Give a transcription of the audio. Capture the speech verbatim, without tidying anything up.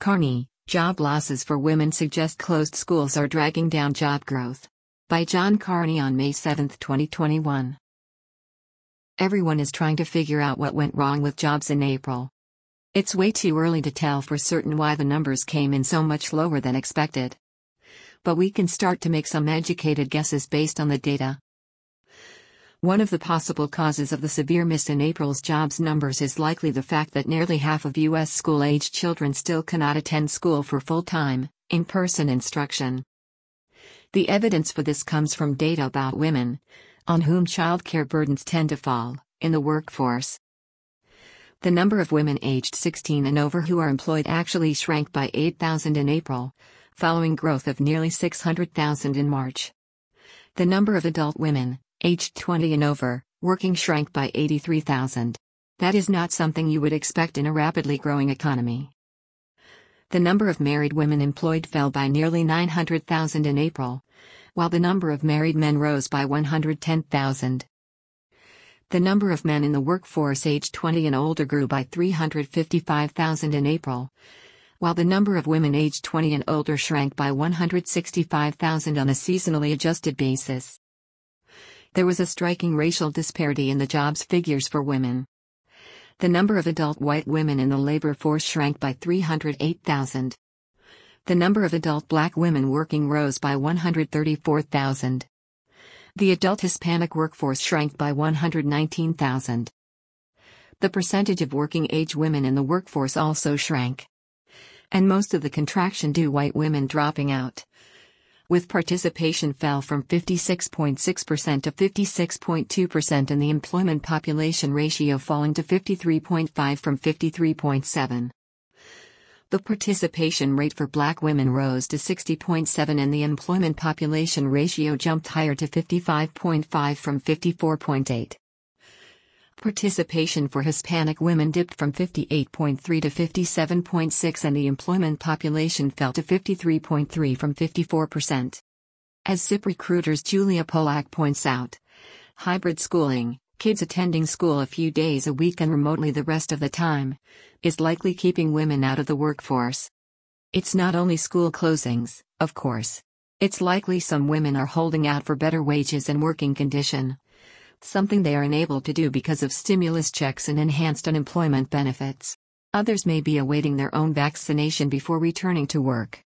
Carney, Job Losses for Women Suggest Closed Schools Are Dragging Down Job Growth. By John Carney on May seventh, twenty twenty-one. Everyone is trying to figure out what went wrong with jobs in April. It's way too early to tell for certain why the numbers came in so much lower than expected. But we can start to make some educated guesses based on the data. One of the possible causes of the severe miss in April's jobs numbers is likely the fact that nearly half of U S school-aged children still cannot attend school for full-time, in-person instruction. The evidence for this comes from data about women, on whom childcare burdens tend to fall, in the workforce. The number of women aged sixteen and over who are employed actually shrank by eight thousand in April, following growth of nearly six hundred thousand in March. The number of adult women, aged twenty and over, working shrank by eighty-three thousand. That is not something you would expect in a rapidly growing economy. The number of married women employed fell by nearly nine hundred thousand in April, while the number of married men rose by one hundred ten thousand. The number of men in the workforce aged twenty and older grew by three hundred fifty-five thousand in April, while the number of women aged twenty and older shrank by one hundred sixty-five thousand on a seasonally adjusted basis. There was a striking racial disparity in the jobs figures for women. The number of adult white women in the labor force shrank by three hundred eight thousand. The number of adult black women working rose by one hundred thirty-four thousand. The adult Hispanic workforce shrank by one hundred nineteen thousand. The percentage of working-age women in the workforce also shrank. And most of the contraction due white women dropping out, with participation fell from fifty-six point six percent to fifty-six point two percent and the employment population ratio falling to fifty-three point five from fifty-three point seven. The participation rate for black women rose to sixty point seven and the employment population ratio jumped higher to fifty-five point five from fifty-four point eight. Participation for Hispanic women dipped from fifty-eight point three to fifty-seven point six and the employment population fell to fifty-three point three from fifty-four percent. As ZipRecruiter's Julia Polak points out, hybrid schooling, kids attending school a few days a week and remotely the rest of the time, is likely keeping women out of the workforce. It's not only school closings, of course. It's likely some women are holding out for better wages and working condition, something they are unable to do because of stimulus checks and enhanced unemployment benefits. Others may be awaiting their own vaccination before returning to work.